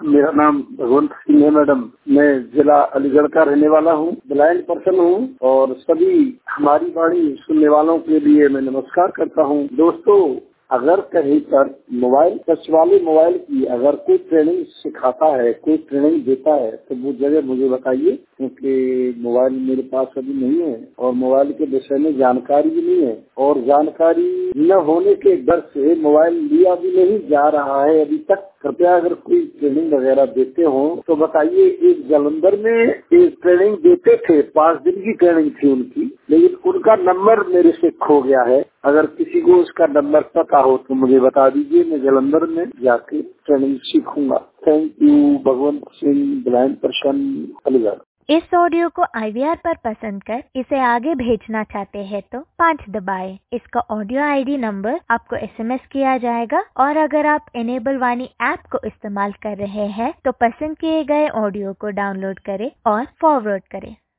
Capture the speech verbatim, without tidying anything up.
मेरा नाम भगवंत सिंह है मैडम। मैं जिला अलीगढ़ का रहने वाला हूँ, ब्लाइंड पर्सन हूँ और सभी हमारी वाणी सुनने वालों के लिए मैं नमस्कार करता हूँ। दोस्तों, अगर कहीं पर मोबाइल टच वाले मोबाइल की अगर कोई ट्रेनिंग सिखाता है, कोई ट्रेनिंग देता है तो वो जगह मुझे बताइए, क्योंकि मोबाइल मेरे पास अभी नहीं है और मोबाइल के विषय में जानकारी भी नहीं है और जानकारी न होने के डर से मोबाइल लिया भी नहीं जा रहा है अभी तक। कृपया अगर कोई ट्रेनिंग वगैरह देते हो तो बताइए। एक जालंधर में एक ट्रेनिंग देते थे, पाँच दिन की ट्रेनिंग थी उनकी, लेकिन उनका नंबर मेरे से खो गया है। अगर किसी को उसका नंबर पता हो तो मुझे बता दीजिए, मैं जालंधर में जाके ट्रेनिंग सीखूंगा। Thank you. Bhagwant Singh, blind person, Aligarh. इस ऑडियो को आई वी आर पर पसंद कर इसे आगे भेजना चाहते हैं तो पाँच दबाएं। इसका ऑडियो आई डी नंबर आपको एस एम एस किया जाएगा और अगर आप इनेबल वाणी ऐप को इस्तेमाल कर रहे हैं तो पसंद किए गए ऑडियो को डाउनलोड करें और फॉरवर्ड करें।